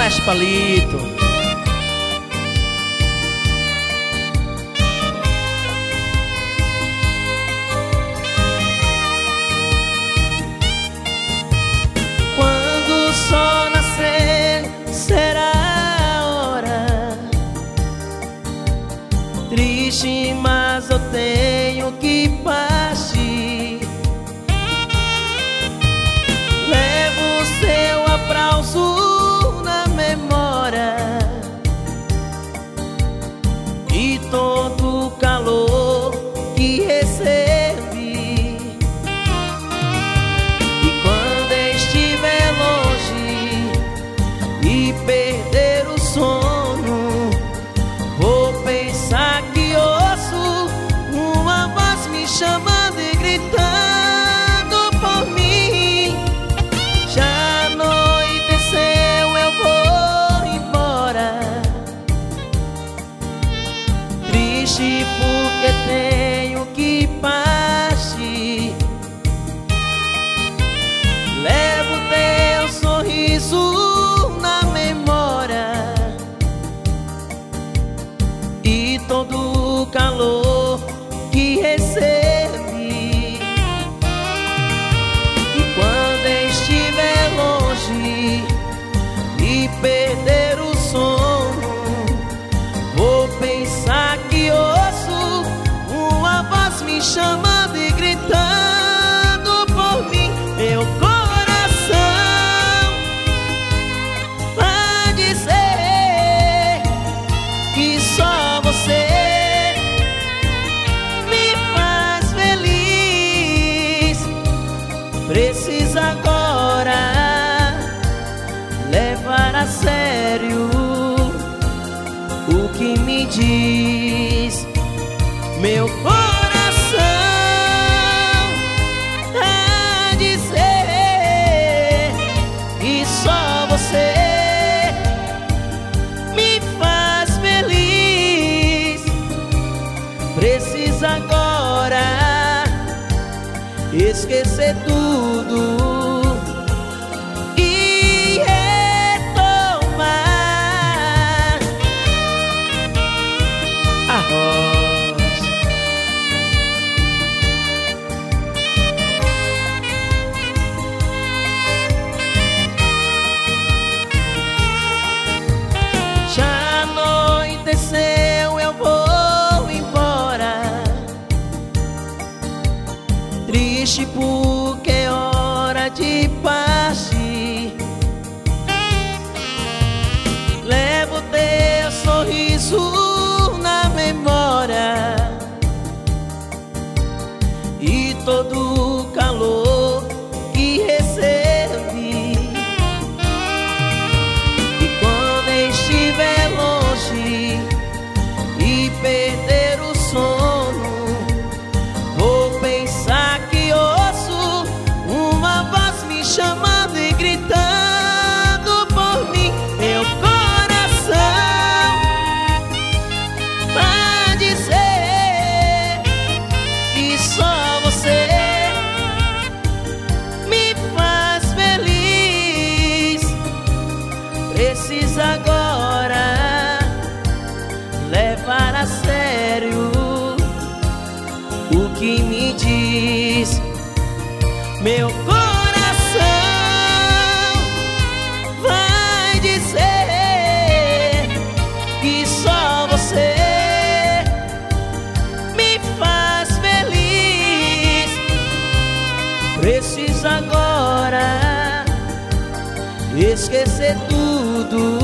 Abraço, Palito. Quando o sol nascer, será a hora. Triste, mas eu tenho que partir. Levo o seu abraço na memória e todo o calor que recebi. E quando estiver longe e perder o sono, vou pensar que ouço uma voz me chamando e gritando por mim. Já anoiteceu, eu vou embora, triste porque tenho que partir. Levo teu sorriso na memória e todo o calor que recebi. E quando estiver longe e perder o sono, vou pensar que ouço uma voz me chamando e gritando por mim. Meu coração vai dizer que só você me faz feliz. Precisa agora levar a sério o que me diz. Meu coração a dizer que só você me faz feliz. Precisa agora esquecer tudo e retomar a voz. Já anoiteceu, eu vou embora, triste porque é hora de partir. Levo teu sorriso na memória e todo o calor que recebi. E quando estiver longe e perder o sono, vou pensar que ouço uma voz me chamando e gritando por mim. Meu coração vai dizer que só você me faz feliz. Precisa agora levar a sério o que me diz. Meu coração vai dizer que só você me faz feliz. Precisa agora esquecer tudo